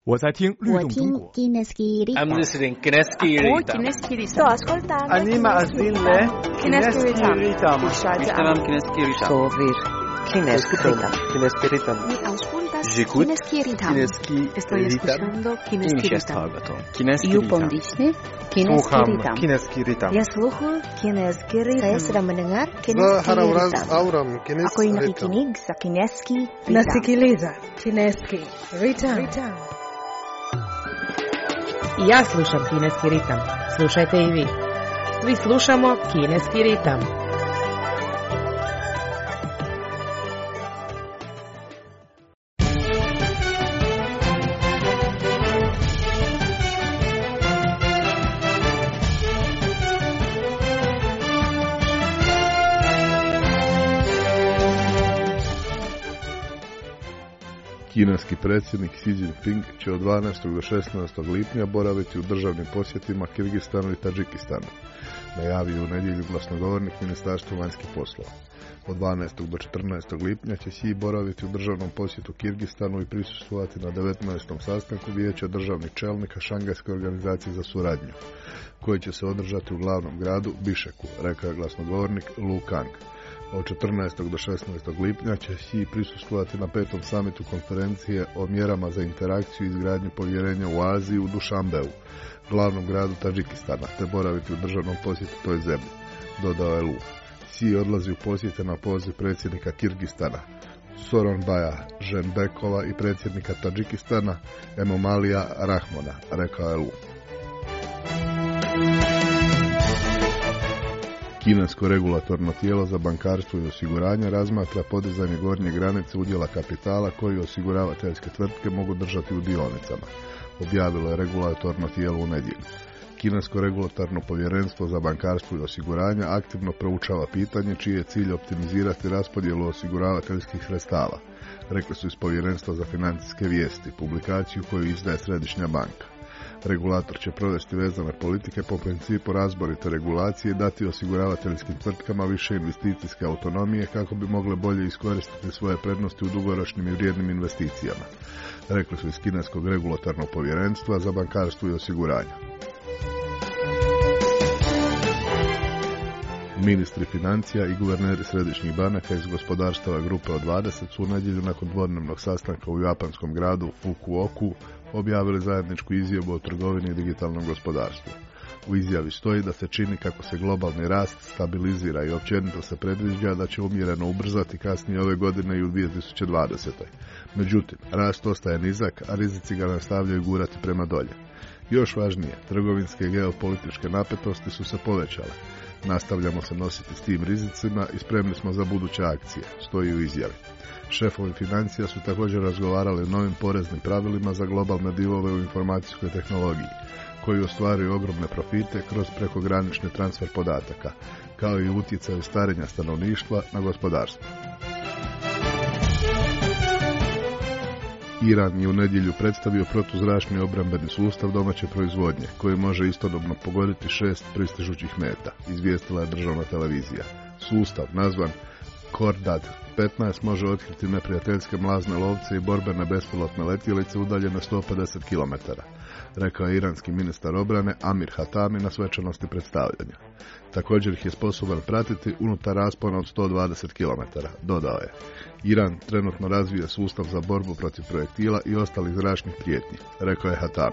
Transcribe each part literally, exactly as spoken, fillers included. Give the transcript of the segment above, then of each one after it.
我在听律动中国。 I'm listening Kineski Ritam. Sto ascoltando. Anima Azille. Kineski Ritam. Ishtaram Kineski Ritam. Sovir. Kineski Ritam. Kineski Ritam. Mi auscultas J'écoute Kineski Ritam. Kineski Estoy escuchando Kineski Ritam. Kineski You Ritam. pondisne Kineski Sluham Ritam. Kineski Ritam. Ya sluhu Kineski Ritam. Saya sedang mendengar Kineski Zaharavraz Ritam. auram Kineski Ako yung Ritam. nakikinig sa Kineski Ritam. Nasikiliza Kineski Ritam. Ja slušam Kineski ritam. Slušajte i vi. Svi slušamo Kineski ritam. Kineski predsjednik Xi Jinping će od dvanaestog do šesnaestog lipnja boraviti u državnim posjetima Kirgistanu i Tadžikistanu, najavio u nedjelju glasnogovornik Ministarstva vanjskih poslova. Od dvanaestog do četrnaestog lipnja će Xi boraviti u državnom posjetu Kirgistanu i prisustvovati na devetnaestom sastanku Vijeća državnih čelnika Šangajske organizacije za suradnju, koji će se održati u glavnom gradu Bišeku, rekao je glasnogovornik Lu Kang. Od četrnaestog do šesnaestog lipnja će Xi prisustvovati na petom samitu konferencije o mjerama za interakciju i izgradnju povjerenja u Aziji u Dušanbeu, glavnom gradu Tadžikistana, te boraviti u državnom posjetu toj zemlji, dodao je Lu. Xi odlazi u posjete na poziv predsjednika Kirgistana Soronbaja Ženbekova i predsjednika Tadžikistana Emomalija Rahmona, rekao je Lu. Kinesko regulatorno tijelo za bankarstvo i osiguranje razmatra podizanje gornje granice udjela kapitala koji osiguravateljske tvrtke mogu držati u dionicama, objavilo je regulatorno tijelo u nedjelju. Kinesko regulatorno povjerenstvo za bankarstvo i osiguranje aktivno proučava pitanje čiji je cilj optimizirati raspodjelu osiguravateljskih sredstava, rekli su iz Povjerenstva za financijske vijesti, publikaciju koju izdaje Središnja banka. Regulator će provesti vezane politike po principu razborite regulacije i dati osiguravateljskim tvrtkama više investicijske autonomije kako bi mogle bolje iskoristiti svoje prednosti u dugoročnim i vrijednim investicijama, rekli su iz Kineskog regulatornog povjerenstva za bankarstvo i osiguranje. Ministri financija i guverneri središnjih banaka iz gospodarstava grupe od dvadeset su u nedjelju nakon dvodnevnog sastanka u japanskom gradu Fukuoku objavili zajedničku izjavu o trgovini i digitalnom gospodarstvu. U izjavi stoji da se čini kako se globalni rast stabilizira i općenito se predviđa da će umjereno ubrzati kasnije ove godine i u dvije tisuće dvadesetoj. Međutim, rast ostaje nizak, a rizici ga nastavljaju gurati prema dolje. Još važnije, trgovinske i geopolitičke napetosti su se povećale. Nastavljamo se nositi s tim rizicima i spremni smo za buduće akcije, stoji u izjavi. Šefovi financija su također razgovarali o novim poreznim pravilima za globalne divove u informacijskoj tehnologiji, koji ostvaruju ogromne profite kroz prekogranični transfer podataka, kao i utjecaju starenja stanovništva na gospodarstvo. Iran je u nedjelju predstavio protuzračni obrambeni sustav domaće proizvodnje, koji može istodobno pogoditi šest pristižućih meta, izvijestila je državna televizija. Sustav, nazvan Kordad petnaest, može otkriti neprijateljske mlazne lovce i borbene bespilotne letjelice udaljene sto pedeset kilometara, rekao je iranski ministar obrane Amir Hatami na svečanosti predstavljanja. Također ih je sposoban pratiti unutar raspona od sto dvadeset kilometara, dodao je. Iran trenutno razvija sustav za borbu protiv projektila i ostalih zračnih prijetnji, rekao je Hatami.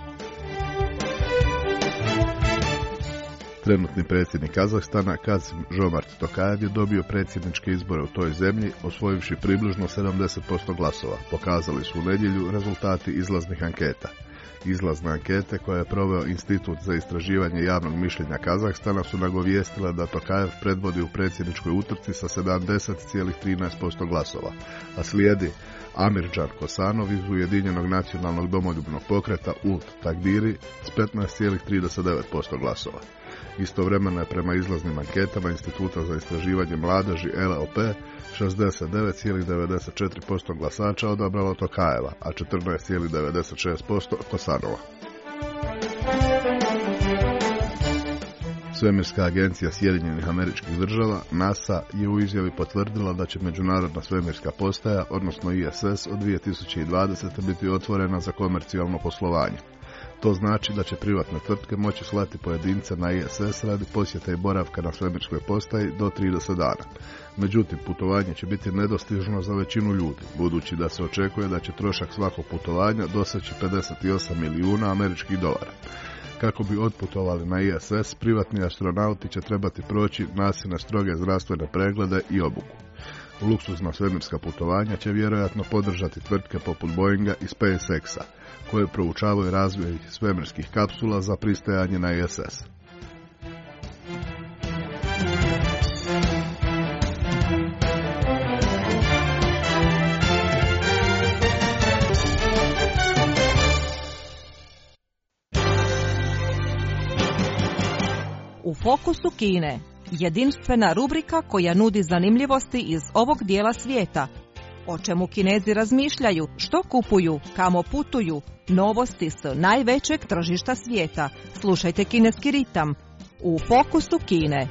Trenutni predsjednik Kazahstana Kasim Žomart Tokajev je dobio predsjedničke izbore u toj zemlji, osvojivši približno sedamdeset posto glasova, pokazali su u nedjelju rezultati izlaznih anketa. Izlazne ankete koje je proveo Institut za istraživanje javnog mišljenja Kazahstana su nagovijestile da Tokajev predvodi u predsjedničkoj utrci sa sedamdeset zarez trinaest posto glasova, a slijedi Amirđan Kosanov iz Ujedinjenog nacionalnog domoljubnog pokreta Ult Takdiri s petnaest zarez trideset devet posto glasova. Istovremeno je prema izlaznim anketama Instituta za istraživanje mladeži L L P šezdeset devet zarez devedeset četiri posto glasača odabralo Tokajeva, a četrnaest zarez devedeset šest posto Kosanova. Svemirska agencija Sjedinjenih Američkih Država, NASA, je u izjavi potvrdila da će Međunarodna svemirska postaja, odnosno I S S, od dvije tisuće dvadesete. biti otvorena za komercijalno poslovanje. To znači da će privatne tvrtke moći slati pojedince na I S S radi posjeta i boravka na svemirskoj postaji do trideset dana. Međutim, putovanje će biti nedostižno za većinu ljudi, budući da se očekuje da će trošak svakog putovanja doseći pedeset osam milijuna američkih dolara. Kako bi otputovali na I S S, privatni astronauti će trebati proći NASIne stroge zdravstvene preglede i obuku. Luksuzna svemirska putovanja će vjerojatno podržati tvrtke poput Boeinga i SpaceX-a, koje proučavaju razvoj svemirskih kapsula za pristajanje na I S S. U fokusu Kine, jedinstvena rubrika koja nudi zanimljivosti iz ovog dijela svijeta. O čemu Kinezi razmišljaju, što kupuju, kamo putuju, novosti s najvećeg tržišta svijeta. Slušajte Kineski ritam u fokusu Kine.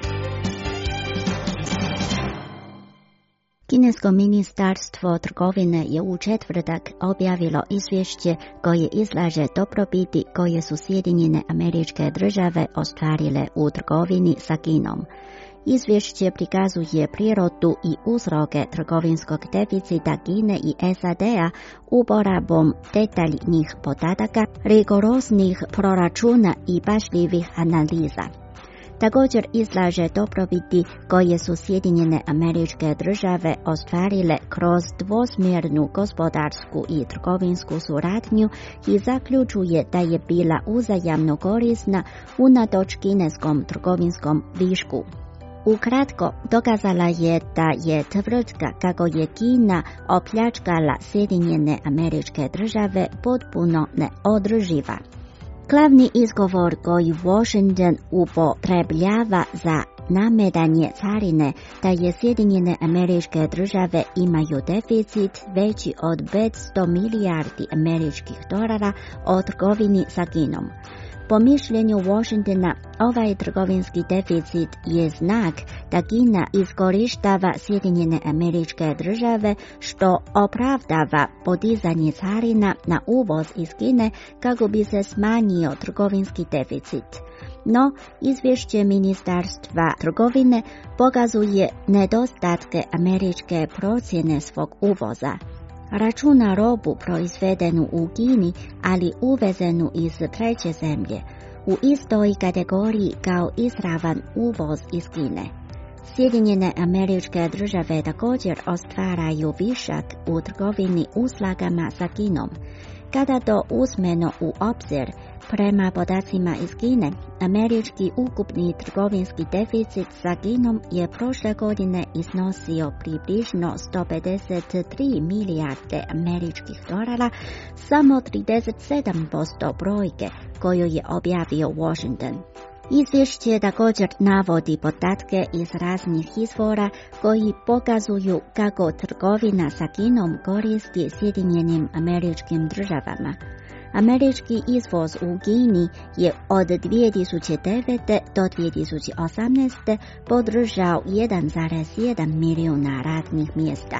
Kinesko ministarstvo trgovine je u četvrtak objavilo izvješće koje izlaže dobrobiti koje su Sjedinjene Američke Države ostvarile u trgovini sa Kinom. Izvješće prikazuje prirodu i uzroke trgovinskog deficita Kine i S A D-a uporabom detaljnih podataka, rigoroznih proračuna i pažljivih analiza. Također izlaže dobrobiti koje su Sjedinjene Američke Države ostvarile kroz dvosmjernu gospodarsku i trgovinsku suradnju i zaključuje da je bila uzajamno korisna unatoč kineskom trgovinskom višku. Ukratko, dokazala je da je tvrtka kako je Kina opljačkala Sjedinjene Američke Države potpuno neodrživa. Glavni izgovor koji Washington upotrebljava za nametanje carine da je Sjedinjene Američke Države imaju deficit veći od petsto milijardi američkih dolara o trgovini sa Kinom. Po mišljenju Washingtona, ovaj trgovinski deficit je znak da Kina iskorištava Sjedinjene Američke Države, što opravdava podizanje carina na uvoz iz Kine kako bi se smanjio trgovinski deficit. No, izvješće Ministarstva trgovine pokazuje nedostatke američke procjene svog uvoza. Računa robu proizvedenu u Kini, ali uvezenu iz treće zemlje, u istoj kategoriji kao izravan uvoz iz Kine. Sjedinjene Američke Države također ostvaraju višak u trgovini uslugama sa Kinom. Kada to uzmemo u obzir, prema podacima iz Kine, američki ukupni trgovinski deficit sa Kinom je prošle godine iznosio približno sto pedeset tri milijarde američkih dolara, samo trideset sedam posto brojke koju je objavio Washington. Izvješće također navodi podatke iz raznih izvora koji pokazuju kako trgovina sa Kinom koristi Sjedinjenim Američkim Državama. Američki izvoz u Kini je od dvije tisuće devete. do dvije tisuće osamnaeste. podržao jedan zarez jedan milijuna radnih mjesta.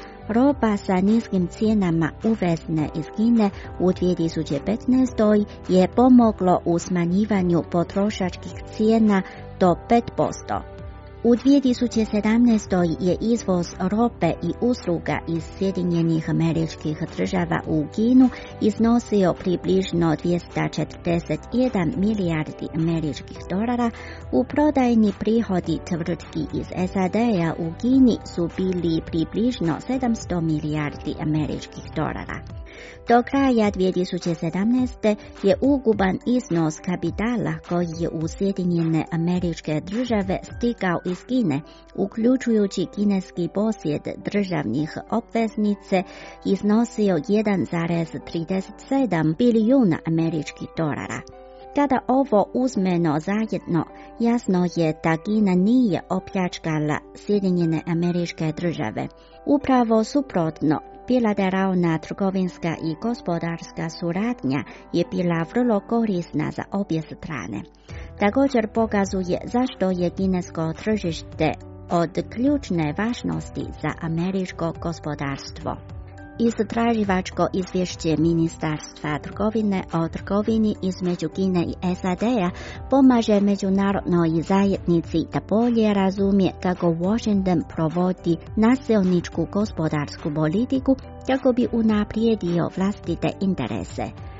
Roba sa niskim cijenama uvezne iz Kine u dvije tisuće petnaestoj. je pomoglo u smanjivanju potrošačkih cijena do pet posto. U dvije tisuće sedamnaestoj. je izvoz robe i usluga iz Sjedinjenih Američkih Država u Kinu iznosio približno dvjesto četrdeset jedan milijardi američkih dolara. U prodajni prihodi tvrtki iz S A D-a u Kini su bili približno sedamsto milijardi američkih dolara. Do kraja dvije tisuće sedamnaeste. je ukupan iznos kapitala koji je u Sjedinjene Američke Države stigao iz Kine, uključujući kineski posjed državnih obveznice, iznosio jedan zarez trideset sedam bilijuna američkih dolara. Kada ovo uzmemo zajedno, jasno je da Kina nije opljačkala Sjedinjene Američke Države. Upravo suprotno, bilateralna trgovinska i gospodarska suradnja je bila vrlo korisna za obje strane. Također pokazuje zašto je kinesko tržište od ključne važnosti za američko gospodarstvo. Istraživačko izvješće Ministarstva trgovine o trgovini između Kine i S A D-a pomaže međunarodnoj zajednici da bolje razumije kako Washington provodi nasilničku gospodarsku politiku kako bi unaprijedio vlastite interese.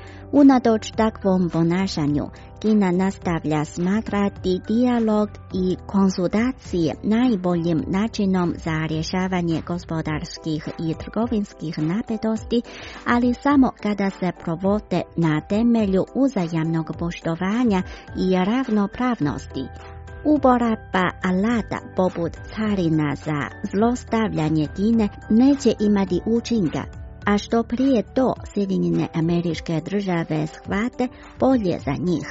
Unatoč takvom ponašanju, Kina nastavlja smatrati dijalog i konsultacije najboljim načinom za rješavanje gospodarskih i trgovinskih napetosti, ali samo kada se provode na temelju uzajamnog poštovanja i ravnopravnosti. Uporaba alata poput carina za zlostavljanje Kine neće imati učinka, a što prije to Sjedinjene Američke Države shvate, bolje za njih.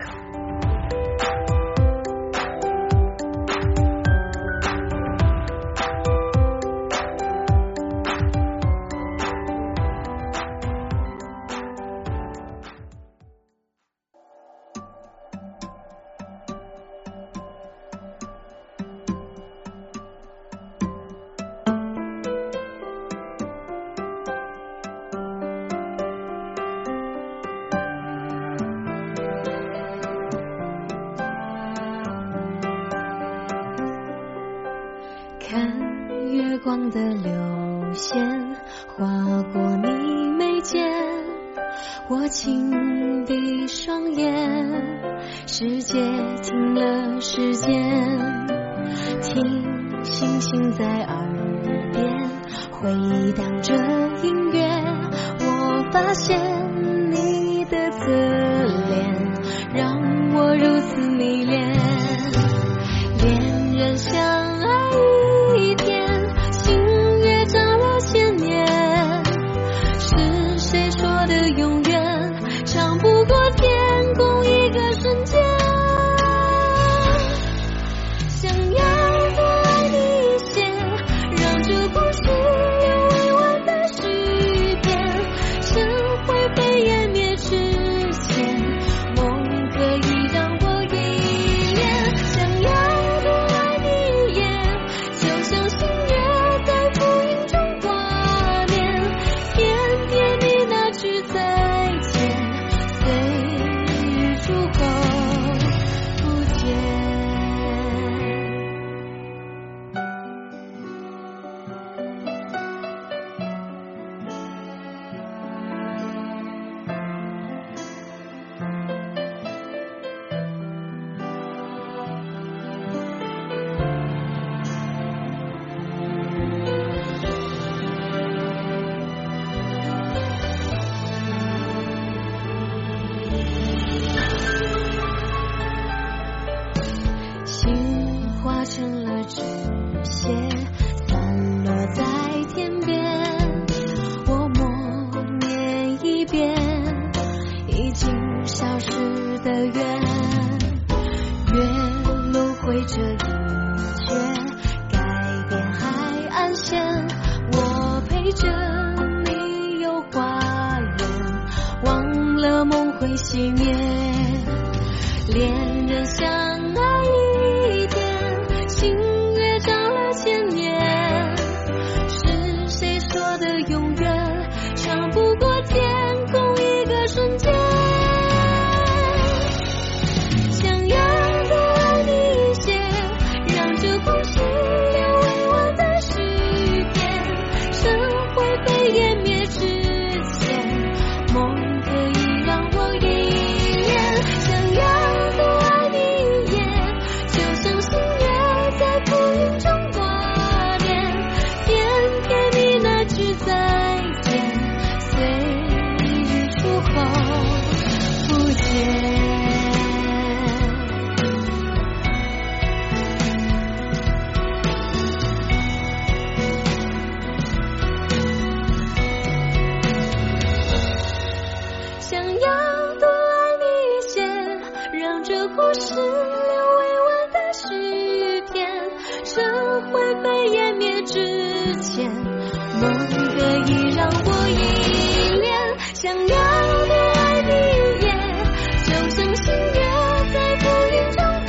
想要多爱你一夜，就像星月在浮云中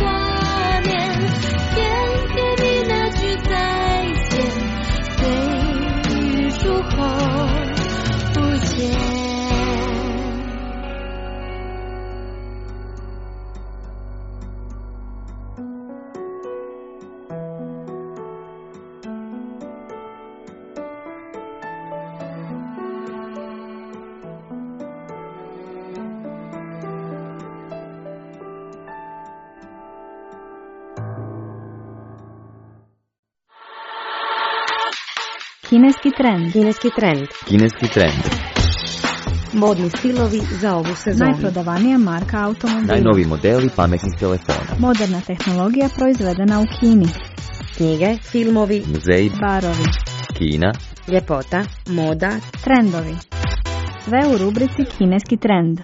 Kineski trend. Kineski trend. Kineski trend. Modni stilovi za ovu sezonu. Najprodavanija marka automobila. Najnovi modeli pametnih telefona. Moderna tehnologija proizvedena u Kini. Knjige, filmovi, muzeji, barovi, Kina, ljepota, moda, trendovi. Sve u rubrici Kineski trend.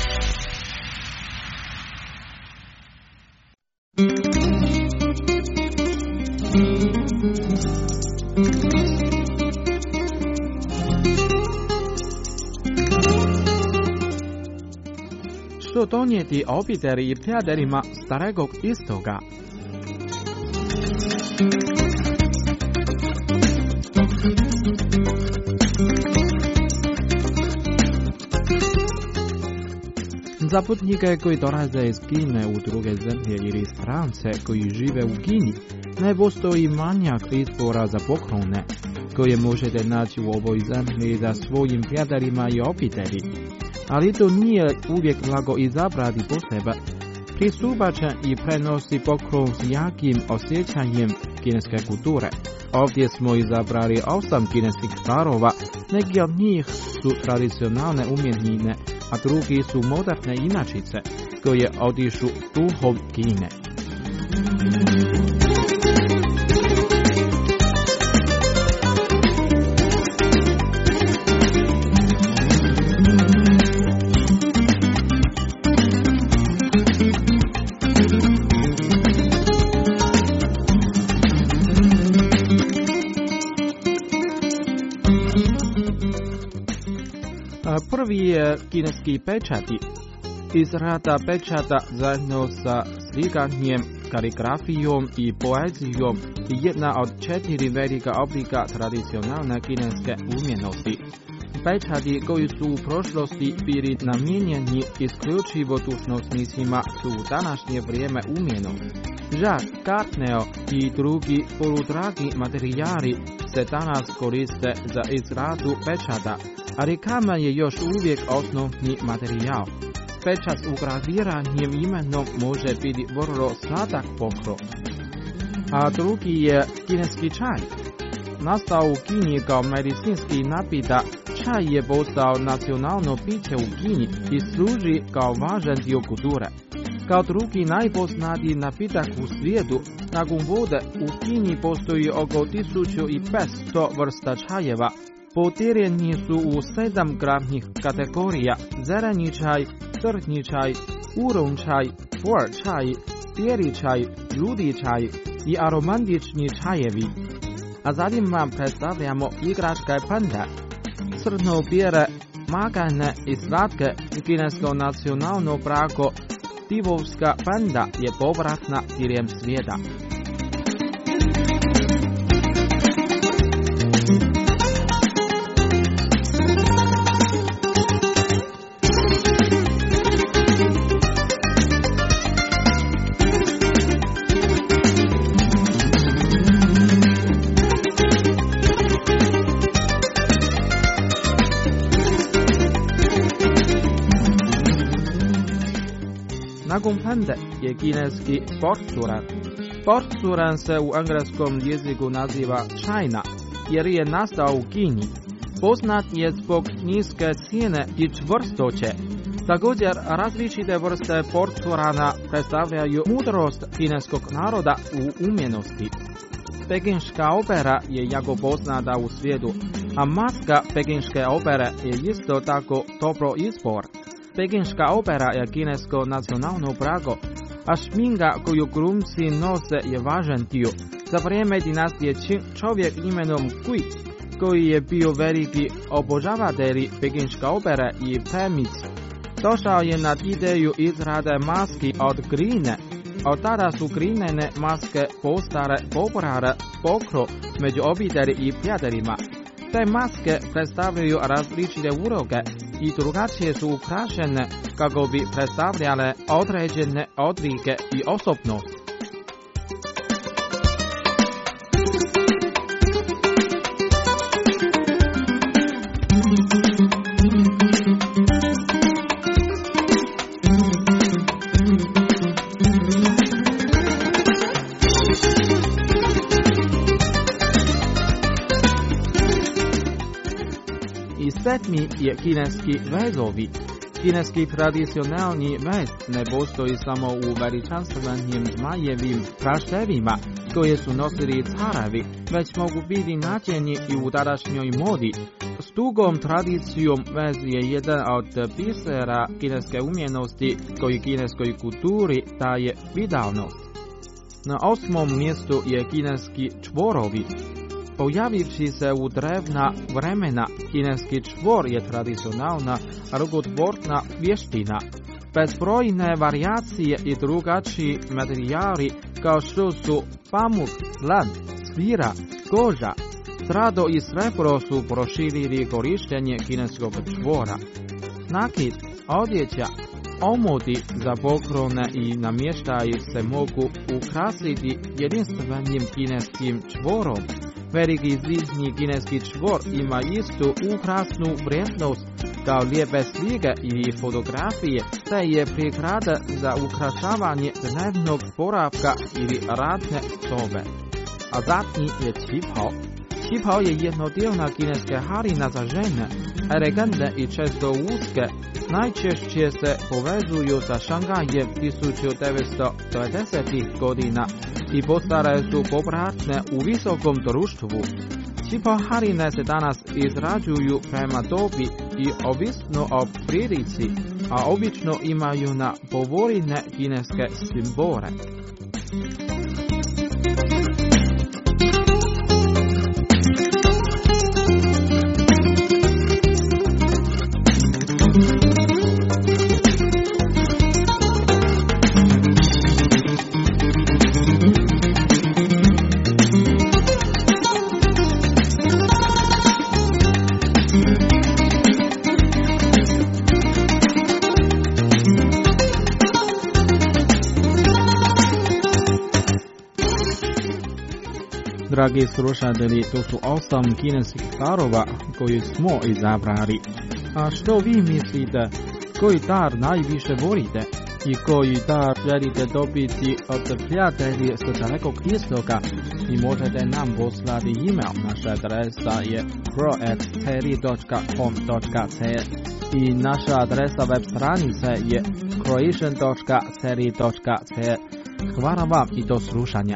Što donijeti obitelji i prijateljima Starego Istoka? Za putnike koji dolaze iz Kine u druge zemlje ili strance koji žive u Kini, ne postoji manjak izbora za poklone koje možete naći u ovoj zemlji za svojim prijateljima i obitelji. Ali to nije uvijek lako izabrati po sebe. Pristupačan i prenosi poklon s jakim osjećanjem kineske kulture. Ovdje smo izabrali osam kineskih darova, neki od njih su tradicionalne umjetnine, a drugi su moderne inačice koje odišu duhom Kine. Prvi je kineski pečati. Izrada pečata zajedno sa slikanjem, kaligrafijom i poezijom je jedna od četiri velika oblika tradicionalne kineske umjetnosti. Pečati koji su u prošlosti bili namijenjeni isključivo dužnosnicima su u današnje vrijeme umjetnost. Žak, kartneo i drugi poludragi materijali se danas koriste za izradu pečata, ali kamen je još uvijek osnovni materijal. Pečat s ugraviranjem imenom može biti vrlo sladak poklon. A drugi je kineski čaj. Nastao u Kini kao medicinski napitak, čaj je postao nacionalno piće u Kini i služi kao važan dio kulture. Kao drugi najpoznatiji napitak u svijetu, nakon vode u Kini postoji oko tisuću petsto vrsta čajeva. Podijeljeni su u sedam glavnih kategorija: zeleni čaj, crni čaj, oolong čaj, puer čaj, bijeli čaj, rudi čaj i aromatični čajevi. A zatim vam predstavljamo igračke pande. Crno-bijele, magane i slatke kinesko nacionalno blago divovska panda je povratna diljem svijeta. Nakon pande je kineski porculan. Porculan se u engleskom jeziku naziva China, jer je nastao u Kini. Poznat je zbog niske cijene i čvrstoće. Također, različite vrste porculana predstavljaju mudrost kineskog naroda u umjetnosti. Pekinška opera je jako poznata u svijetu, a maska pekinške opere je isto tako dobro izbor. Pekinška opera je kinesko nacionalno blago, a šminka koju glumci nose je važan dio. Za vrijeme dinastije Qing čovjek imenom Gui, koji je bio veliki obožavatelj pekinške opere i premic, došao je na ideju izrade maski od gline. Od tada su glinene maske postale popularne poklon među obitelji i prijateljima. Te maske predstavljaju različite uloge i drugačije su ukrašene kako bi predstavljale određene odlike i osobnost. Sedmi je kineski vezovi. Kineski tradicionalni vez ne postoji samo u veličanstvenim zmajevim praštevima koje su nosili carevi, već mogu biti nađeni i u današnjoj modi. S dugom tradicijom vez je jedan od bisera kineske umjetnosti koji kineskoj kulturi daje vitalnost. Na osmom mjestu je kineski čvorovi. Pojavivši se u drevna vremena, kineski čvor je tradicionalna rukotvorna vještina. Bezbrojne varijacije i drugačiji materijali kao što su pamuk, lan, svira, koža, srado i srebro su proširili korištenje kineskog čvora. Nakit, odjeća, omoti za poklone i namještaji se mogu ukrasiti jedinstvenim kineskim čvorom. Veliki zidni kineski čvor ima istu ukrasnu vrijednost kao lijepe slike ili fotografije, te je prikrada za ukrašavanje dnevnog boravka ili radne sobe. A zadnji je qipao. Qipao je jednodijelna kineske haljina za žene, elegantne i često uske, najčešće se povezuju sa Šangajem tisuću devetsto devedesetih godina i postale su popratne u visokom društvu. Qipao haljine se danas izrađuju prema dobi i ovisno o prilici, a obično imaju na povoljne kineske simbole. Dragi slušatelji, to su osam kineskih darova koji smo izabrali. A što vi mislite, koji dar najviše volite i koji dar želite dobiti od prijatelji s dalekog istoka? I možete nam poslati e-mail. Naša adresa je cro at ceri dot com dot c r i naša adresa web stranice je croatian dot ceri dot c r. Hvala vam i do slušanja.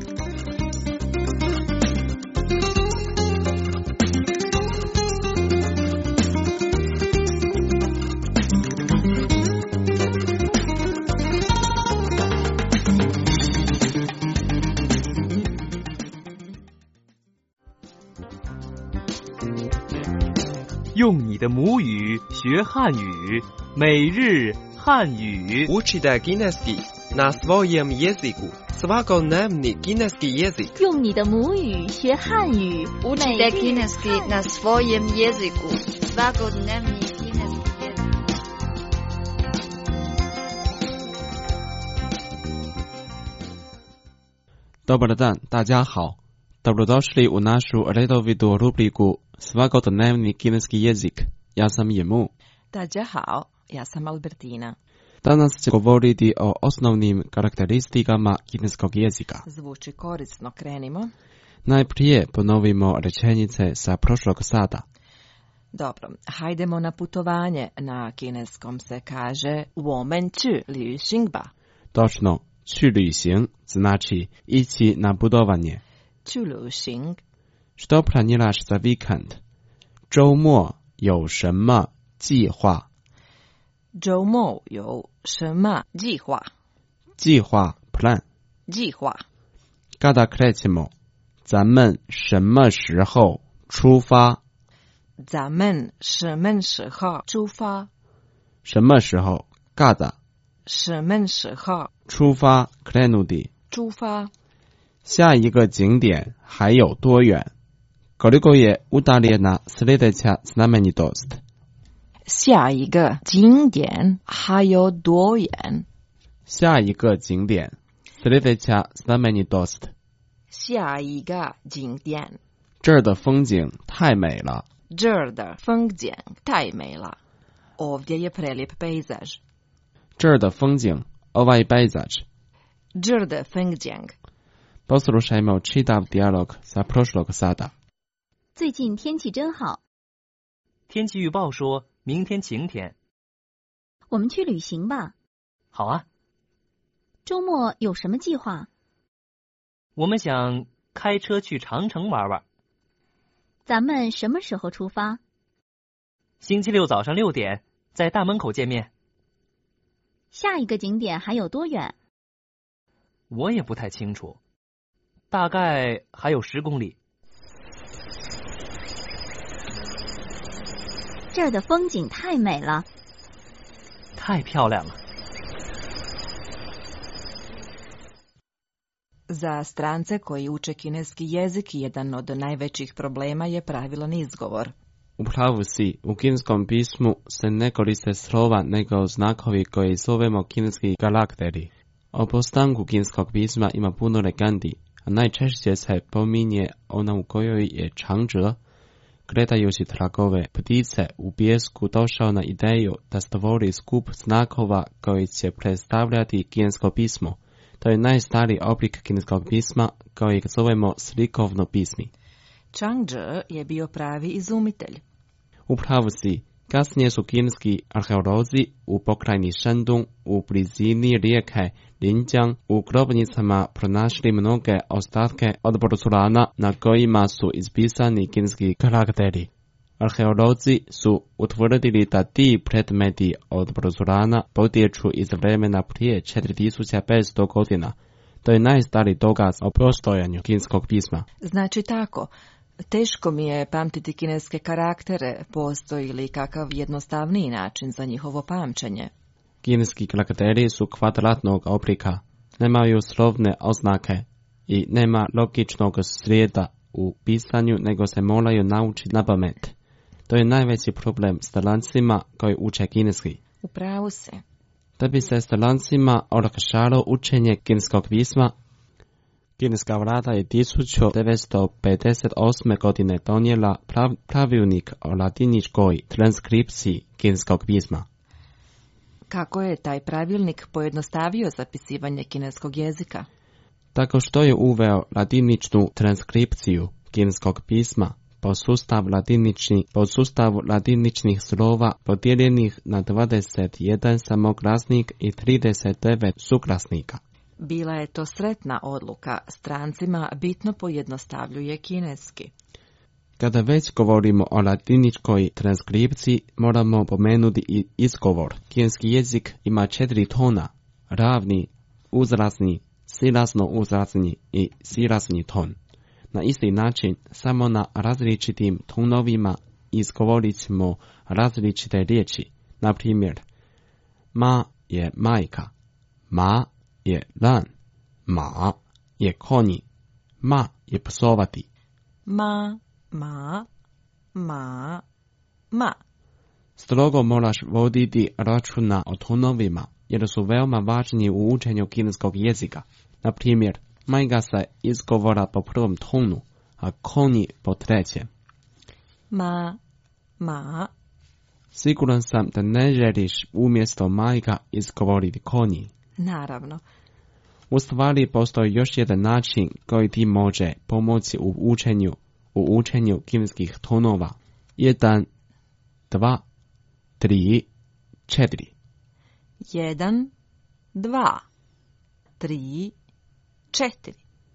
用你的母语学汉语，每日汉语。 Učite kineski na svojem jeziku. Svakodnevni kineski jezik. 用你的母语学汉语。 Učite kineski na svojem jeziku. Svakodnevni kineski jezik. Dobar dan, 大家好。Dobrodošli u našu redovitu rubriku Svakodnevni kineski jezik. Ja sam Jemu. 大家好, ja sam Albertina. Danas će govoriti o osnovnim karakteristikama kineskog jezika. Zvuči korisno, krenimo. Najprije ponovimo rečenice sa prošlog sata. Dobro, hajdemo na putovanje. Na kineskom se kaže 我们去旅行吧. Točno, 去旅行 znači ići na putovanje. 去旅行. Što planiraš za vikend? 周末有什么计划？ 周末有什么计划？ 计划 plan 计划。 Kada krećemo? 咱们什么时候出发？ 咱们什么时候出发？ 什么时候 kada 什么时候出发 krenuti 出发？ 下一个景点还有多远？ Koliko je udaljena sljedeća znamenitost? 下一个景点还有多远？ 下一个景点 sljedeća znamenitost. 下一个景点。 这儿的风景太美了。 这儿的风景太美了。Ovdje je prelijep pejzaž. 这儿的风景 ovaj pejzaž. 这儿的风景。 Poslušajmo čitav dijalog sa prošlog sata. 最近天气真好。 天气预报说明天晴天。 我们去旅行吧。 好啊。 周末有什么计划？ 我们想开车去长城玩玩。 咱们什么时候出发？ 星期六早上六点，在大门口见面。 下一个景点还有多远？ 我也不太清楚，大概还有十公里。 这儿的风景太美了。 太漂亮了。 Za strance koji uče kineski jezik, jedan od najvećih problema je pravilan izgovor. U pravu si, u kineskom pismu se ne koriste slova nego znakovi koji zovemo kineski karakteri. O postanku kineskog pisma ima puno legendi, a najčešće se pominje ona u kojoj je Changzhe, gledajući tragove ptice u pijesku, došao na ideju da stvori skup znakova koji će predstavljati kinesko pismo. To je najstariji oblik kineskog pisma kojeg zovemo slikovno pismi. Changzhe je bio pravi izumitelj. U pravu si, kasnije su kineski arheolozi u pokrajini Shandong u blizini rijeke Linjiang u grobnicama pronašli mnoge ostatke od porculana na kojima su ispisani kineski karakteri. Arheolozi su utvrdili da ti predmeti od porculana potječu iz vremena prije četiri tisuće petsto godina. To je najstariji dokaz o postojanju kineskog pisma. Znači tako, teško mi je pamtiti kineske karaktere, postoji li kakav jednostavniji način za njihovo pamćenje? Kineski karakteri su kvadratnog oblika, nemaju slovne oznake i nema logičnog slijeda u pisanju, nego se moraju naučiti na pamet. To je najveći problem strancima koji uče kineski. U pravu se. Da bi se strancima olakšalo učenje kineskog pisma, kineska vlada je tisuću devetsto pedeset osme. godine donijela prav, pravilnik o latiničkoj transkripciji kineskog pisma. Kako je taj pravilnik pojednostavio zapisivanje kineskog jezika? Tako što je uveo latiničnu transkripciju kineskog pisma po sustav latinični, po sustavu latiničnih slova podijeljenih na dvadeset jedan samoglasnik i trideset devet suglasnika. Bila je to sretna odluka, strancima bitno pojednostavljuje kineski. Kada već govorimo o latiničkoj transkripciji, moramo pomenuti i izgovor. Kineski jezik ima četiri tona, ravni, uzrazni, silazno uzrazni i silazni ton. Na isti način, samo na različitim tonovima izgovorit ćemo različite riječi. Na primjer, ma je majka, ma je lan, ma je konji, ma je psovati. Ma, ma, ma, ma. Strogo moraš voditi računa o tonovima, jer su veoma važni u učenju kineskog jezika. Na primjer, majka se izgovora po prvom tonu, a konji po trećem. Ma, ma. Siguran sam da ne želiš umjesto majka izgovoriti konji. Naravno. U stvari postoji još jedan način koji ti može pomoći u učenju, u učenju kineskih tonova. Jedan, dva, tri, četiri. Jedan, dva, tri, četiri.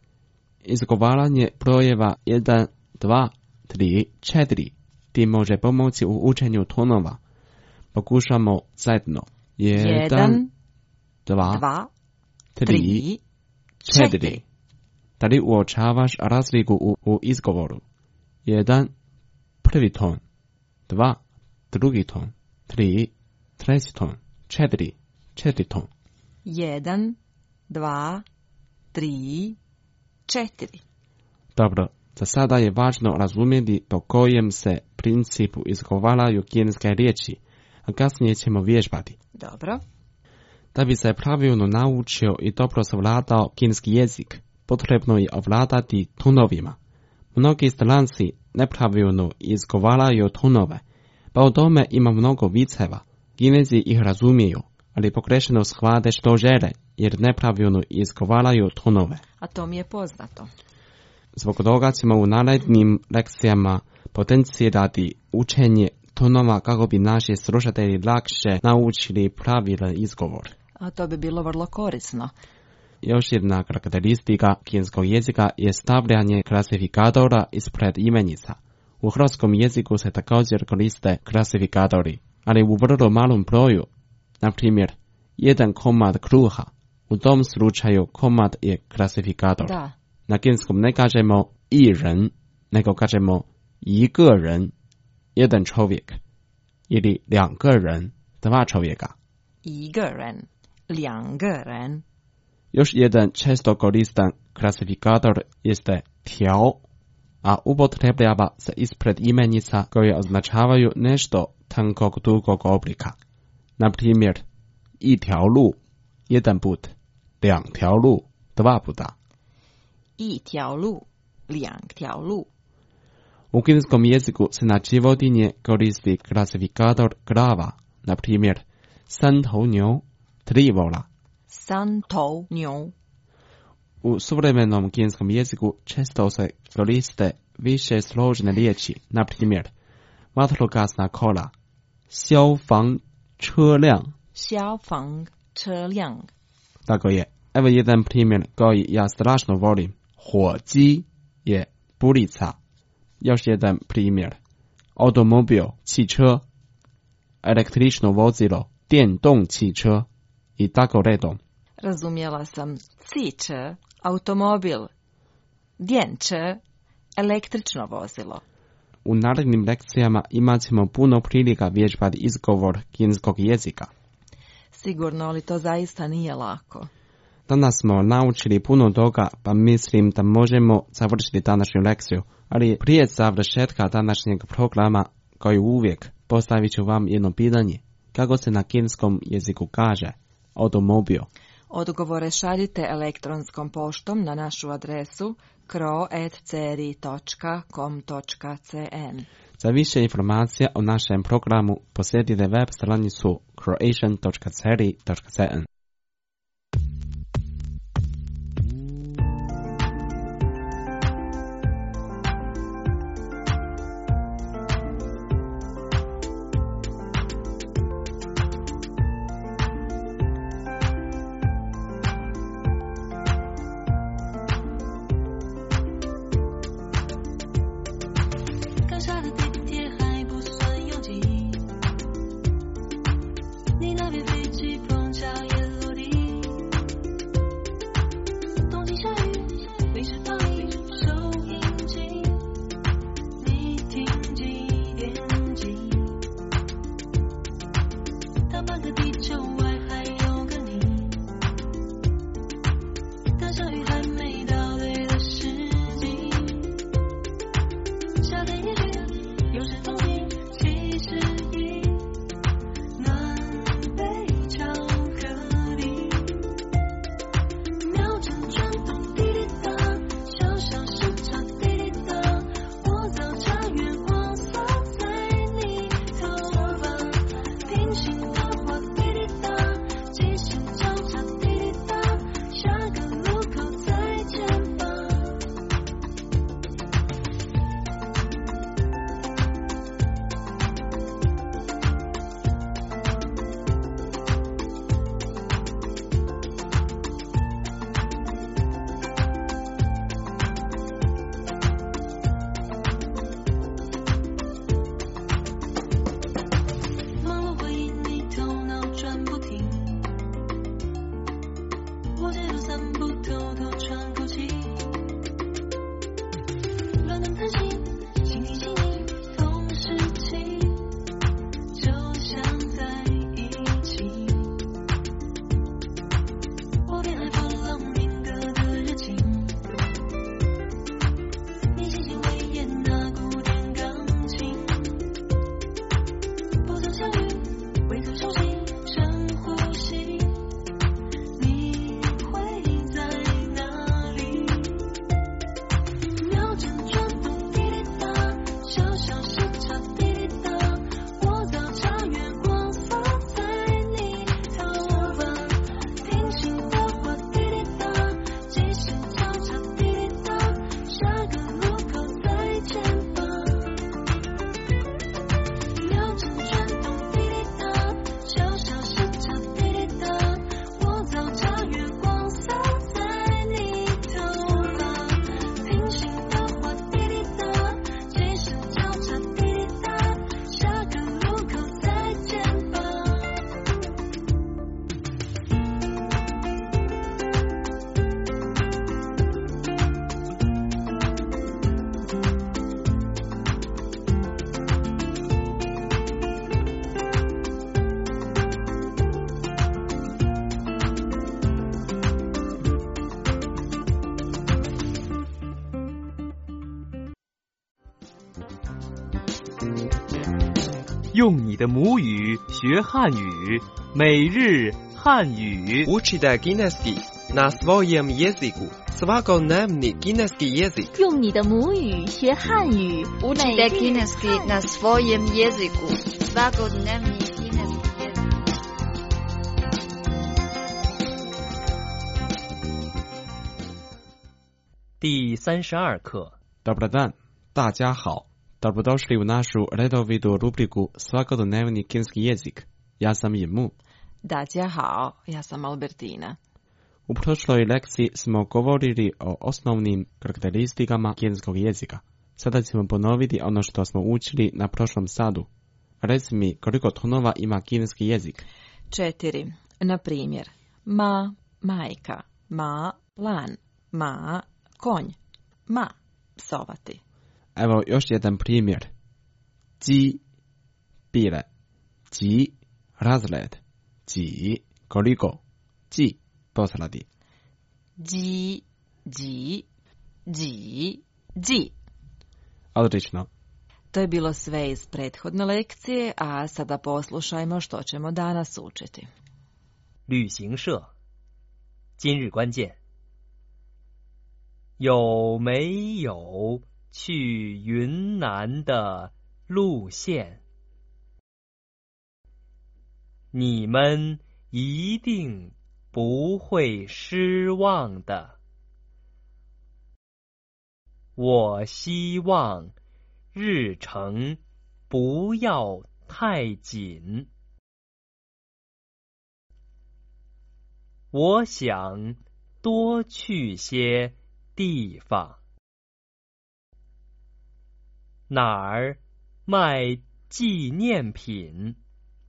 Izgovaranje brojeva jedan, dva, tri, četiri ti može pomoći u učenju tonova. Pokušamo zajedno. Jedan, dva, dva tri, četiri. Da li uočavaš razliku u, u izgovoru? Jedan, prvi ton. Dva, drugi ton. Tri, treći ton. Četiri, četiri ton. Jedan, dva, tri, četiri. Dobro, za sada je važno razumjeti po kojem se principu izgovaraju kineske riječi, a kasnije ćemo vježbati. Dobro. Da bi se pravilno naučio i dobro savladao kineski jezik, potrebno je ovladati tonovima. Mnogi stranci nepravilno izgovaraju tonove, pa o tome ima mnogo viceva. Kinezi ih razumiju, ali pogrešno shvate što žele, jer nepravilno izgovaraju tonove. A to mi je poznato. Zbog toga ćemo u narednim lekcijama potencirati učenje tonova kako bi naši slušatelji lakše naučili pravilan izgovor. A to bi bilo vrlo korisno. Još jedna karakteristika kineskog jezika je stavljanje klasifikatora ispred imenica. U hrvatskom jeziku se također koriste klasifikatori, ali u vrlo malom broju. Na primjer, jedan komad kruha. U tom slučaju komad je klasifikator. Da. Na kineskom ne kažemo i ren, nego kažemo i ge ren, jedan čovjek. Ili liang ge ren, dva čovjeka. I ge ren, liang ge ren. Još jedan često koristan klasifikator jeste tiao, a upotrebljava se ispred imenica koje označavaju nešto tankog dugog oblika. Na primjer, i tiao lu, jedan put, liang tiao lu, dva puta. I tiao lu, liang tiao lu. U kineskom jeziku se na životinje koristi klasifikator glava, na primjer, san tou niu, tri vola. San tou niu. U suvremenom kineskom jeziku često se koriste više složene riječi, na primjer, vatrogasna kola, xiao fang che liang. Xiao fang che liang. Tako je. Evo jedan primjer koji ja strašno volim. Huoji je bulica. Još jedan primjer. Automobil, 汽车. Električno vozilo, 电动汽车. I tako redom. Razumjela sam. 汽车, automobil, 电车, električno vozilo. U narednim lekcijama imat ćemo puno prilika vježbati izgovor kineskog jezika. Sigurno, ali to zaista nije lako. Danas smo naučili puno toga, pa mislim da možemo završiti današnju lekciju, ali prije završetka današnjeg programa, koji uvijek, postavit ću vam jedno pitanje. Kako se na kineskom jeziku kaže automobil? Odgovore šaljite elektronskom poštom na našu adresu kro at c r i dot com dot c n. Za više informacija o našem programu posjetite web stranicu croatian dot c r i dot c n. 你那边飞机碰巧也用你的母语学汉语，每日汉语。 Učite kineski na svojem jeziku. Svakodnevni kineski jezik. 用你的母语学汉语。 Učite kineski na svojem jeziku. Svakodnevni kineski jezik. 第三十二课。 Dobar dan, 大家好。Dobrodošli u našu redovitu rubriku Svakodnevni kineski jezik. Ja sam Imu. 大家好, ja sam Albertina. U prošloj lekciji smo govorili o osnovnim karakteristikama kineskog jezika. Sada ćemo ponoviti ono što smo učili na prošlom satu. Reci mi koliko tonova ima kineski jezik. Četiri. Na primjer, ma, majka, ma, lan, ma, konj, ma, psovati. Evo još jedan primjer. Ji, pile. Ji, razred. Ji, koliko. Ji, poslati. Ji, ji, ji, ji. Odlično. To je bilo sve iz prethodne lekcije, a sada poslušajmo što ćemo danas učiti. 旅行社今日关键有没有去云南的路线？你们一定不会失望的。我希望日程不要太紧。我想多去些地方。哪儿卖纪念品？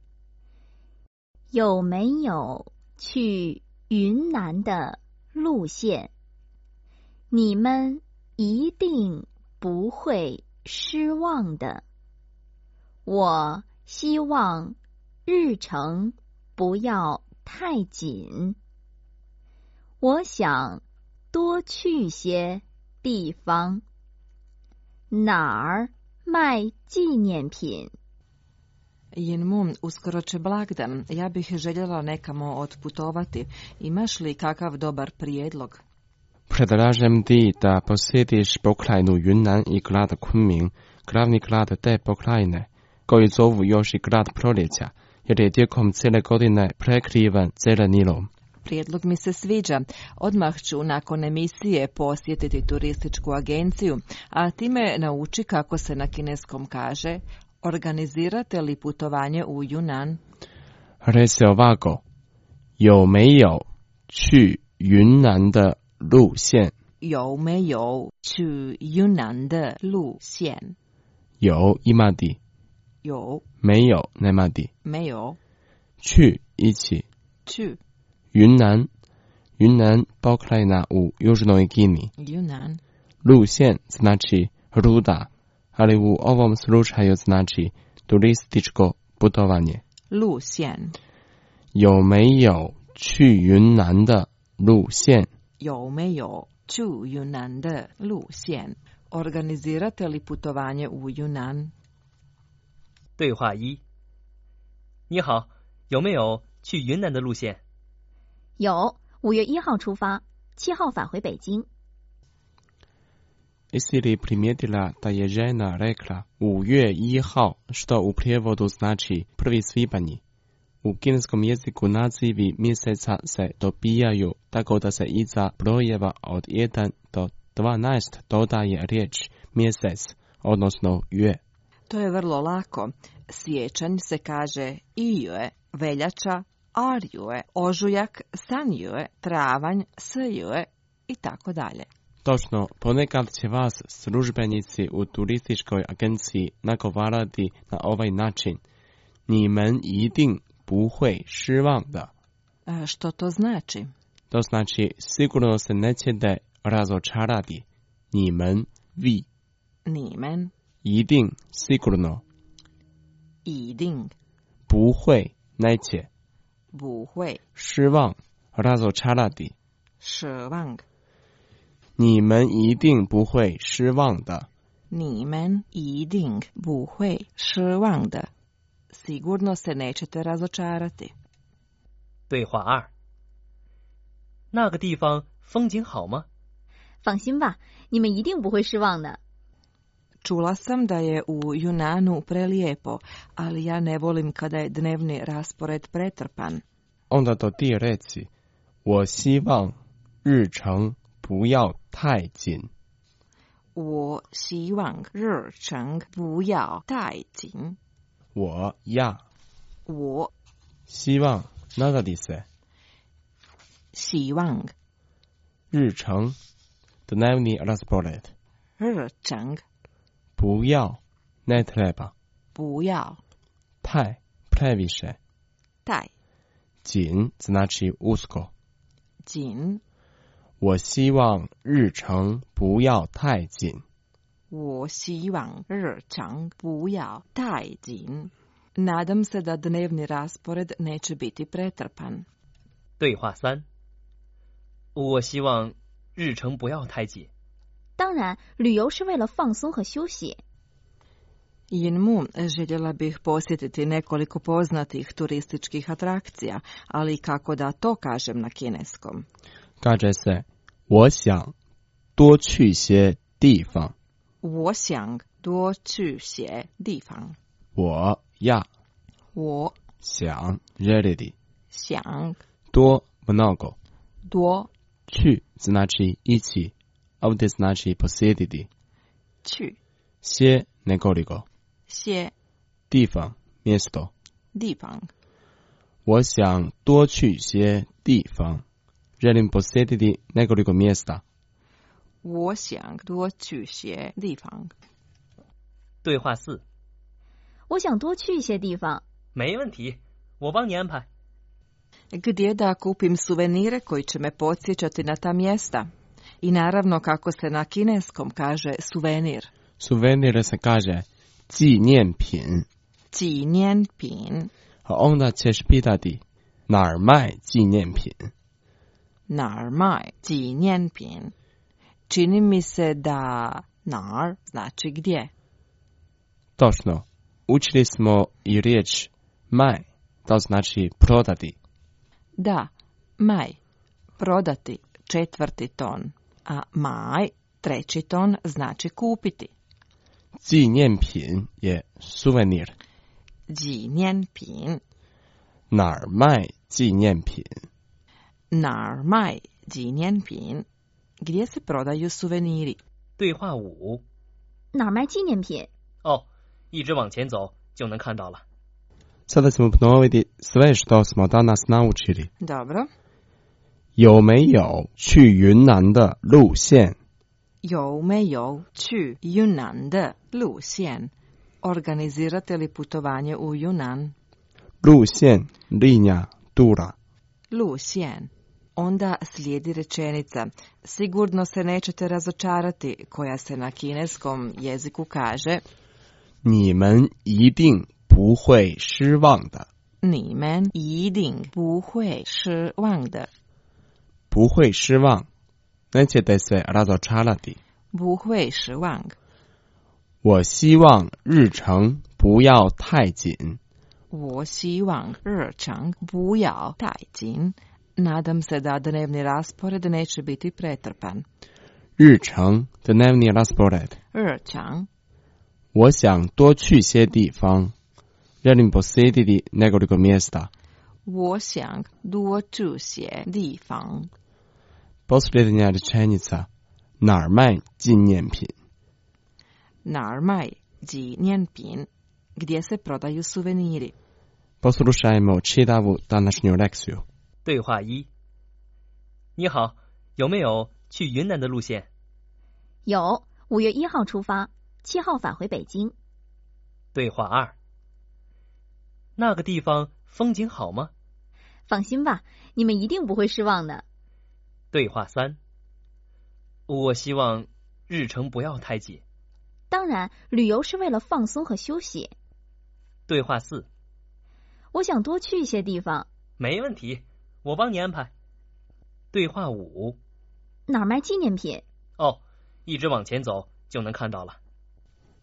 有没有去云南的路线？你们一定不会失望的。我希望日程不要太紧。我想多去些地方。哪儿卖纪念品？ Jinmu, uskoro će blagdan. Ja bih željela nekamo otputovati. Imaš li kakav dobar prijedlog? Predlažem ti da posjetiš pokrajinu Yunnan i grad Kunming, glavni grad te pokrajine, koji zovu još i grad proljeća, jer je tijekom cijele godine prekriven zelenilom. Prijedlog mi se sviđa. Odmah ću nakon emisije posjetiti turističku agenciju, a time nauči kako se na kineskom kaže organizirate li putovanje u Yunnan? Reci ovako. 有没有去云南的路线？ 有没有去云南的路线？ 有 ima di. 有没有 nema di. 没有去一起去云南云南pokrajina u Južnoj Kini. Yunnan. 路线 znači ruta, ali u ovom slučaju znači turističko putovanje. 路线有没有去云南的路线？ 有没有去云南的路线？ Organizirate li putovanje u Yunnan? 对话一。你好，有没有去云南的路线？ 有，五月一号出发，七号返回北京。 Jesi li primijetila da je žena rekla 五月一号, što u prijevodu znači prvi svibanj? U kineskom jeziku nazivi mjeseca se dobijaju tako da se iza brojeva od jedan do dvanaest dodaje riječ mjesec, odnosno yue. To je vrlo lako. Siječanj se kaže iyue, veljača arjue, ožujak sanjue, travanj sjue i tako dalje. Točno, ponekad će vas službenici u turističkoj agenciji nagovarati na ovaj način. 你们一定不会失望的. Što to znači? To znači sigurno se nećete razočarati. 你们 vi. 你们一定 sigurno. 一定不会 neće. 不会失望 razočarati. 失望你们一定不会失望的。 你们一定不会失望的。 sigurno se nećete razočarati. 对话二。那个地方风景好吗？ 放心吧，你们一定不会失望的。 Čula sam da je u Yunanu prelijepo, ali ja ne volim kada je dnevni raspored pretrpan. Onda to ti reci, 我希望日程不要太紧。 我希望日程不要太紧。 我呀， 我希望那个意思。 希望日程 dnevni raspored 日程不要 ne treba 不要太 previše 太紧 znači usko 紧我希望日程不要太紧。 我希望日程不要太紧。Nadam se da dnevni raspored neće biti pretrpan. 对话三。我希望日程不要太紧。 当然，旅游是为了放松和休息。 Inmu, željela bih posjetiti nekoliko poznatih turističkih atrakcija, ali kako da to kažem na kineskom? Kaže se, 我想多去些地方。 我想多去些地方。 我呀， 我想 željeti 想多 mnogo 多去 znači ići, ovdje znači posjetiti 去些 nekoliko 些地方 mjesto 地方。 我想多去些地方 želim posjetiti nekoliko mjesta 我想多去些地方。 对话四。 我想多去一些地方。 没问题，我帮你安排。 Gdje da kupim suvenire koji će me podsjećati na ta mjesta? I naravno kako se na kineskom kaže suvenir. Suvenir se kaže 纪念品。 纪念品。 A onda ćeš pitati 哪儿卖纪念品哪儿卖纪念品 Čini mi se da nar znači gdje. Točno. Učili smo i riječ maj, to znači prodati. Da, maj, prodati četvrti ton, a maj, treći ton, znači kupiti. 纪念品 je suvenir. 纪念品哪儿卖纪念品哪儿卖纪念品 Gdje se prodaju suveniri? 对话五。 哪儿卖纪念品？ 哦，一直往前走就能看到了。 Sada ćemo ponoviti sve što smo danas naučili. Dobro. 有没有去云南的路线？ 有没有去云南的路线 Organizirate li putovanje u Yunnan? 路线 linja tura. 路线 Onda slijedi rečenica, sigurno se nećete razočarati, koja se na kineskom jeziku kaže 你们一定不会失望的。 你们一定不会失望的。 不会失望 nećete se razočarati. 不会失望。 我希望日程不要太紧。 我希望日程不要太紧。Nadam se da dnevni raspored neće biti pretrpan. 日程 dnevni raspored. 日程。 我想多去些地方。želim posjetiti nekoliko mjesta. 我想多去些地方。 Posljednja rečenica. 哪儿卖纪念品？ 哪儿卖纪念品 Gdje se prodaju suveniri? Poslušajmo čitavu današnju lekciju. 对话一。你好，有没有去云南的路线？ 有，五月一号出发，七号返回北京。 对话二。那个地方风景好吗？ 放心吧，你们一定不会失望的。 对话三。我希望日程不要太紧。 当然，旅游是为了放松和休息。 对话四。 我想多去一些地方。 没问题，我帮你安排。对话五。 哪儿卖纪念品？ 哦，一直往前走就能看到了。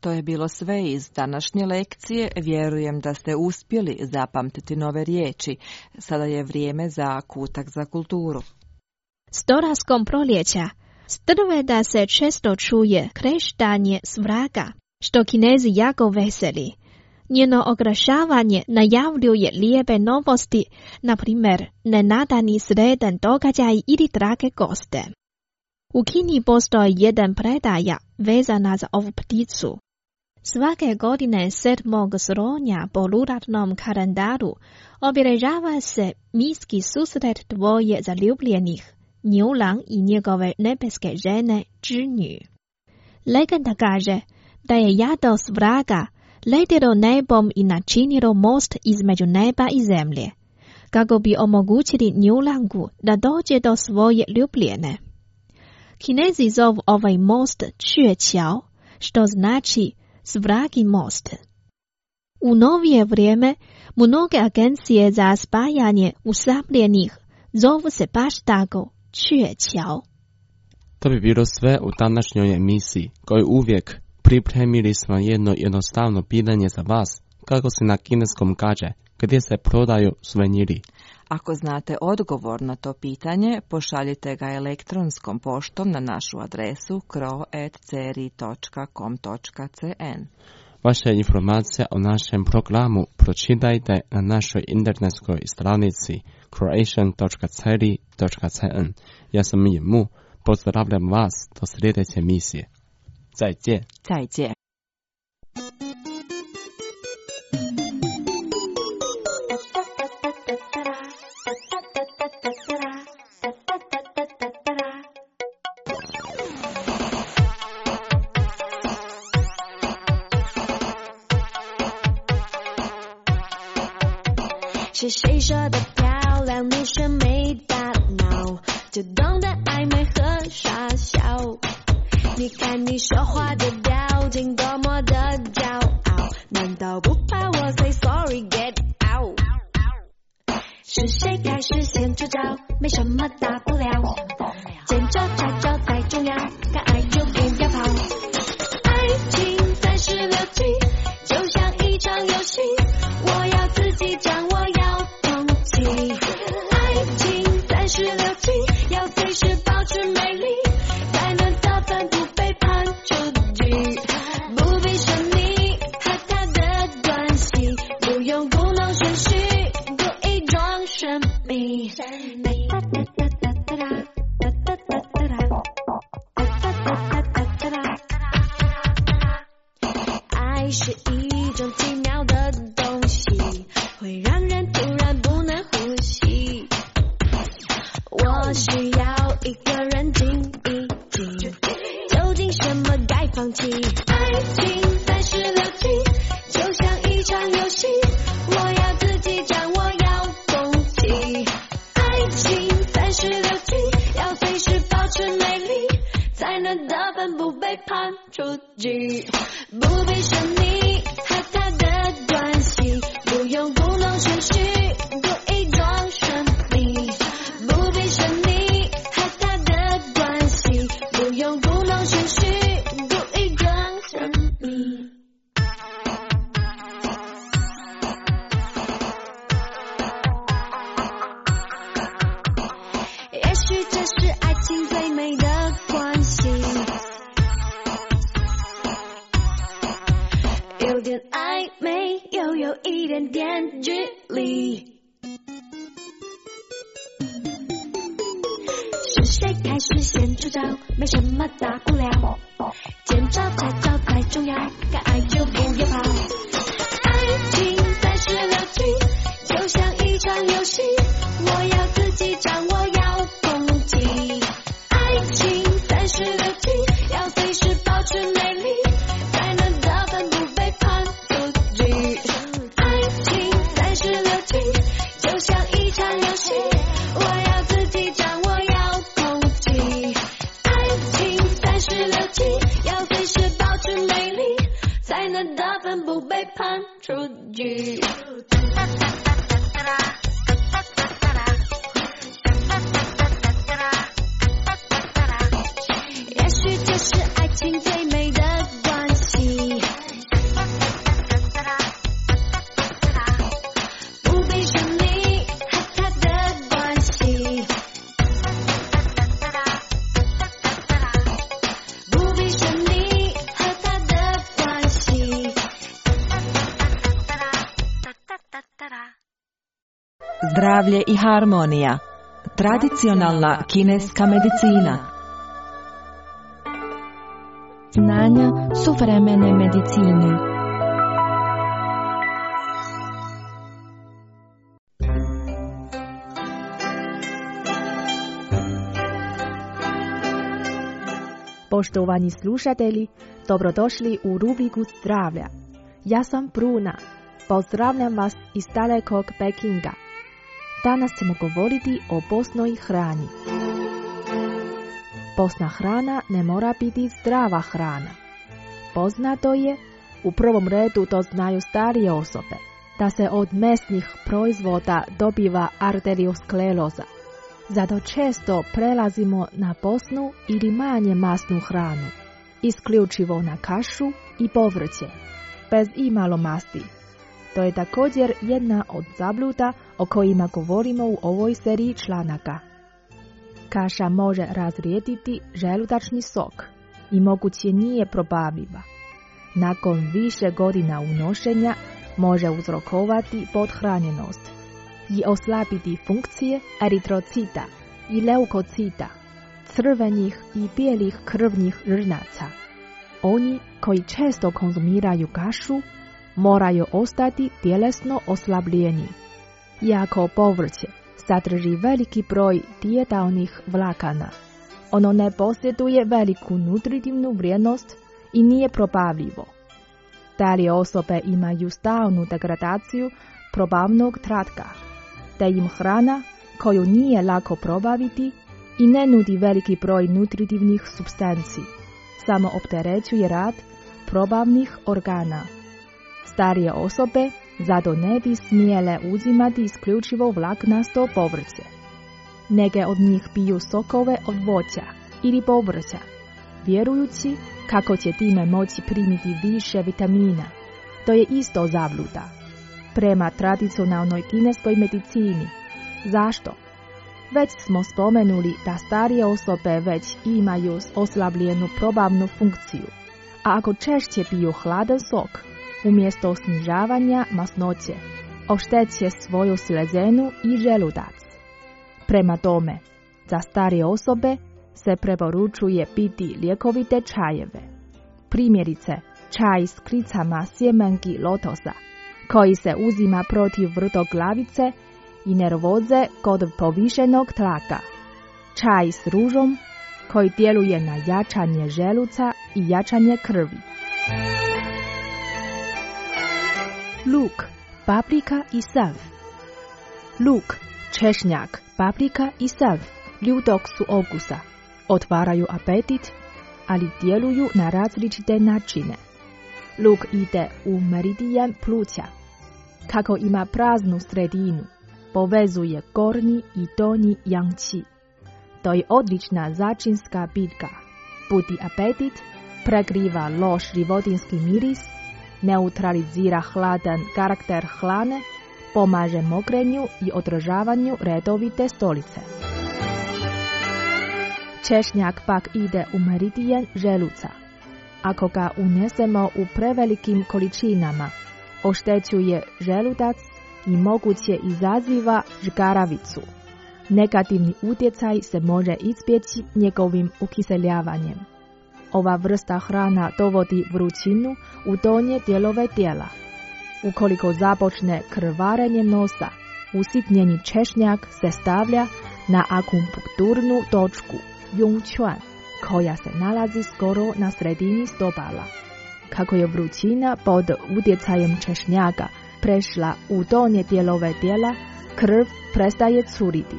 To je bilo sve iz današnje lekcije. Vjerujem da ste uspjeli zapamtiti nove riječi. Sada je vrijeme za kutak za kulturu. S dolaskom proljeća strve da se često čuje kreštanje svraga, što Kinezi jako veseli. Njeno okrašavanje najavljuje lijepe novosti, na primjer nenadani sredan događaj ili drage goste. U Kini postoji jedan predaja vezana za ovu pticu. Svake godine sedmog srpnja po lunarnom kalendaru obilježava se mitski susret dvoje zaljubljenih, Njulang i njegove nebeske žene Zhinju. Legenda kaže da je jado svraga letilo nebom i načinilo most između neba i zemlje, kako bi omogućili Njulangu da dođe do svoje ljubljene. Kinezi zovu ovaj most Queqiao, što znači svragi most. U novije vrijeme mnoge agencije za spajanje usamljenih zovu se baš tako Queqiao. To bi bilo sve u današnjoj emisiji, koju uvijek pripremili smo jedno jednostavno pitanje za vas, kako se na kineskom kaže, gdje se prodaju suveniri. Ako znate odgovor na to pitanje, pošaljite ga elektronskom poštom na našu adresu kro at c r i točka com točka c n. Vaše informacije o našem programu pročitajte na našoj internetskoj stranici croatian točka c r i točka c n. Ja sam Yi Mu, pozdravljam vas do sljedeće emisije. 再见。 再见。 是谁说的漂亮女生没大脑，就懂得暧昧和傻笑。你看你说话的表情多么的骄傲，难道不怕我 say sorry get out？ 是谁开始先出招？没什么大不了，见招拆招太重要，敢爱就别要跑。爱情三十六计，就像一场游戏，我要自己掌握，要懂起。爱情三十六计，要随时保持美丽，才能得分不被判出局。不必神秘和他的关系，不用故弄玄虚，故意装神秘。爱是一种奇妙的东西，会让人突然不能呼吸。我需要一个人静一静，究竟什么该放弃？爱情三十六计，就像一场游戏，我要自己掌握，要懂起。爱情三十六计，要随时保持美丽，才能得分不被判出局。不必神秘和他的关系，不用故弄玄虚，故意装神秘。不必神秘和他的关系，不用故弄玄虚，故意装神秘。也许这是爱情最美的关系，有点暧昧，又有一点点距离。是谁开始先出招？没什么大不了，见招拆招太重要，敢爱就别要跑。爱情三十六计，就像一场游戏，我要自己掌握，要懂起。爱情三十六计，要随时保持美丽，才能得分不被判出局。爱情三十六计，就像一场游戏，我要自己掌握，要懂起。爱情三十六计，要随时保持美丽，才能得分 Zdravlje i harmonija. Tradicionalna kineska medicina. Znanja suvremene medicine. Poštovani slušatelji, dobrodošli u rubriku zdravlja. Ja sam Bruna. Pozdravljam vas iz dalekog Pekinga. Danas ćemo govoriti o postnoj hrani. Postna hrana ne mora biti zdrava hrana. Poznato je, u prvom redu to znaju starije osobe, da se od mesnih proizvoda dobiva arterioskleroza. Zato često prelazimo na postnu ili manje masnu hranu, isključivo na kašu i povrće, bez imalo masti. To je također jedna od zabluda o kojima govorimo u ovoj seriji članaka. Kaša može razrijediti želudačni sok i moguće nije probavljiva. Nakon više godina unošenja može uzrokovati pothranjenost i oslabiti funkcije eritrocita i leukocita, crvenih i bijelih krvnih zrnaca. Oni koji često konzumiraju kašu moraju ostati tjelesno oslabljeni. Iako povrće sadrži veliki broj dijetalnih vlakana, ono ne posjeduje veliku nutritivnu vrijednost i nije probavljivo. Starije osobe imaju stalnu degradaciju probavnog tratka, te im hrana koju nije lako probaviti i ne nudi veliki broj nutritivnih supstanci, samo opterećuje rad probavnih organa. Starije osobe zato ne bi smjele uzimati isključivo vlaknasto povrće. Neke od njih piju sokove od voća ili povrća, vjerujući kako će time moći primiti više vitamina. To je isto zabluda. Prema tradicionalnoj kineskoj medicini. Zašto? Već smo spomenuli da starije osobe već imaju oslabljenu probavnu funkciju, a ako češće piju hladan sok, umjesto snižavanja masnoće, ošteće svoju slezenu i želudac. Prema tome, za starije osobe se preporučuje piti ljekovite čajeve. Primjerice, čaj s kricama sjemenki lotosa, koji se uzima protiv vrtoglavice i nervoze kod povišenog tlaka. Čaj s ružom, koji djeluje na jačanje želuca i jačanje krvi. Luk, paprika i sav. Luk, češnjak, paprika i sav ljudog su okusa, otvaraju apetit, ali djeluju na različite načine. Luk ide u meridijan pluća. Kako ima praznu sredinu, povezuje gornji i donji yang-qi. To je odlična začinska biljka. Budi apetit, prekriva loš životinjski miris, neutralizira hladan karakter hrane, pomaže mokrenju i održavanju redovite stolice. Češnjak pak ide u meridijan želuca. Ako ga unesemo u prevelikim količinama, oštećuje želudac i moguće izaziva žgaravicu. Negativni utjecaj se može izbjeći njegovim ukiseljavanjem. Ova vrsta hrana dovodi vrućinu u donje dijelove tijela. Ukoliko započne krvarenje nosa, usitnjeni češnjak se stavlja na akupunkturnu točku Yongquan, koja se nalazi skoro na sredini stopala. Kako je vrućina pod utjecajem češnjaka prešla u donje dijelove tijela, krv prestaje curiti.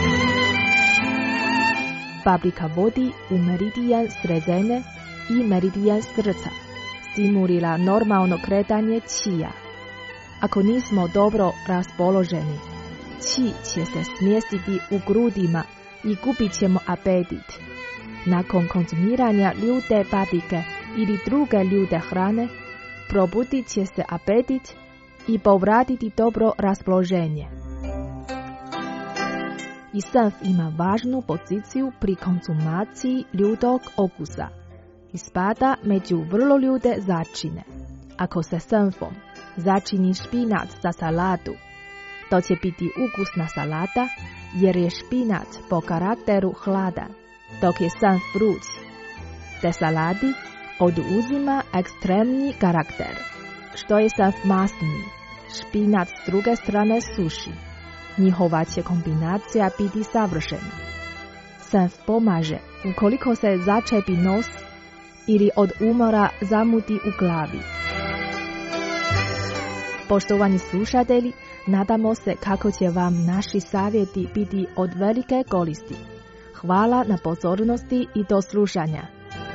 Paprika vodi u meridijan srezene i meridijan srca, stimulira normalno kretanje čija. Ako nismo dobro raspoloženi, či će se smjestiti u grudima i gubit ćemo apetit. Nakon konzumiranja ljute paprike ili druge ljute hrane, probudit će se apetit i povratiti dobro raspoloženje. I sav ima važnu poziciju pri konzumaciji ljudog okusa i spada među vrlo ljude začine. Ako se sanfom začini špinac za salatu, to će biti ukusna salata jer je špinac po karakteru hladan, dok je sam vruć. Te saladi oduzima ekstremni karakter, što je sav masniji. Špinac s druge strane suši. Njihova će kombinacija biti savršena. Senf pomaže ukoliko se začepi nos ili od umora zamuti u glavi. Poštovani slušatelji, nadamo se kako će vam naši savjeti biti od velike koristi. Hvala na pozornosti i do slušanja.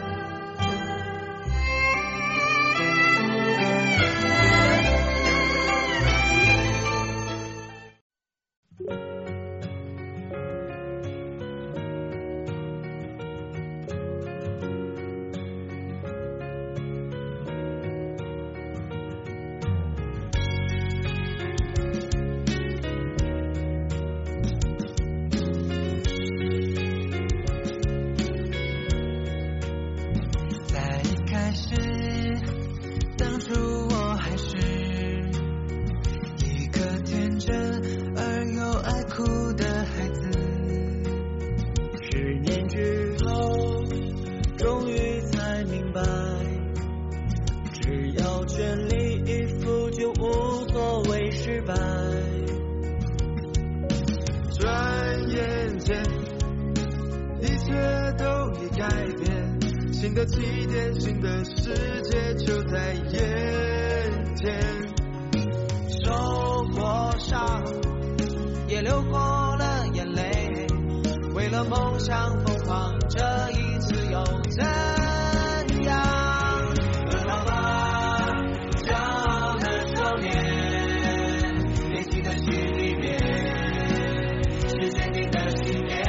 新的起点，新的世界就在眼前。受过伤，也流过了眼泪，为了梦想疯狂，这一次又怎样？奔跑吧，骄傲的少年，年轻的心里面是坚定的信念。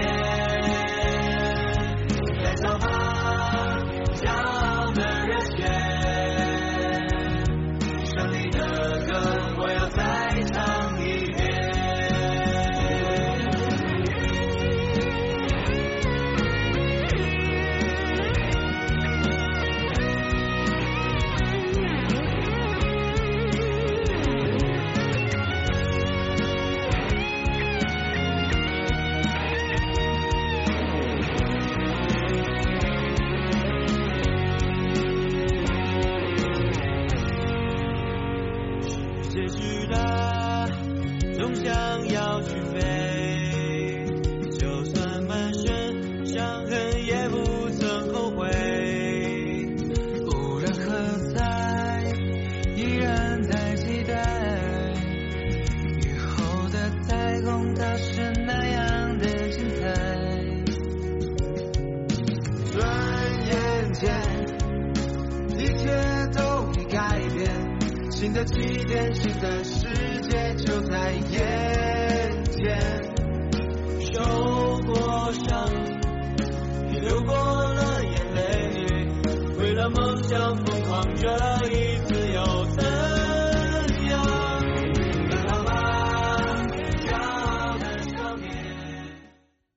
燃烧吧！骄傲的热血，胜利的歌我要再唱一遍。结局了，总想要去飞，就算满身伤痕也不曾后悔。无论何在，依然在期待以后的彩虹，它是那样的精彩。转眼间，一切都已改变。新的起点，新的世界就在眼前。受过伤，也流过了眼泪，为了梦想疯狂着。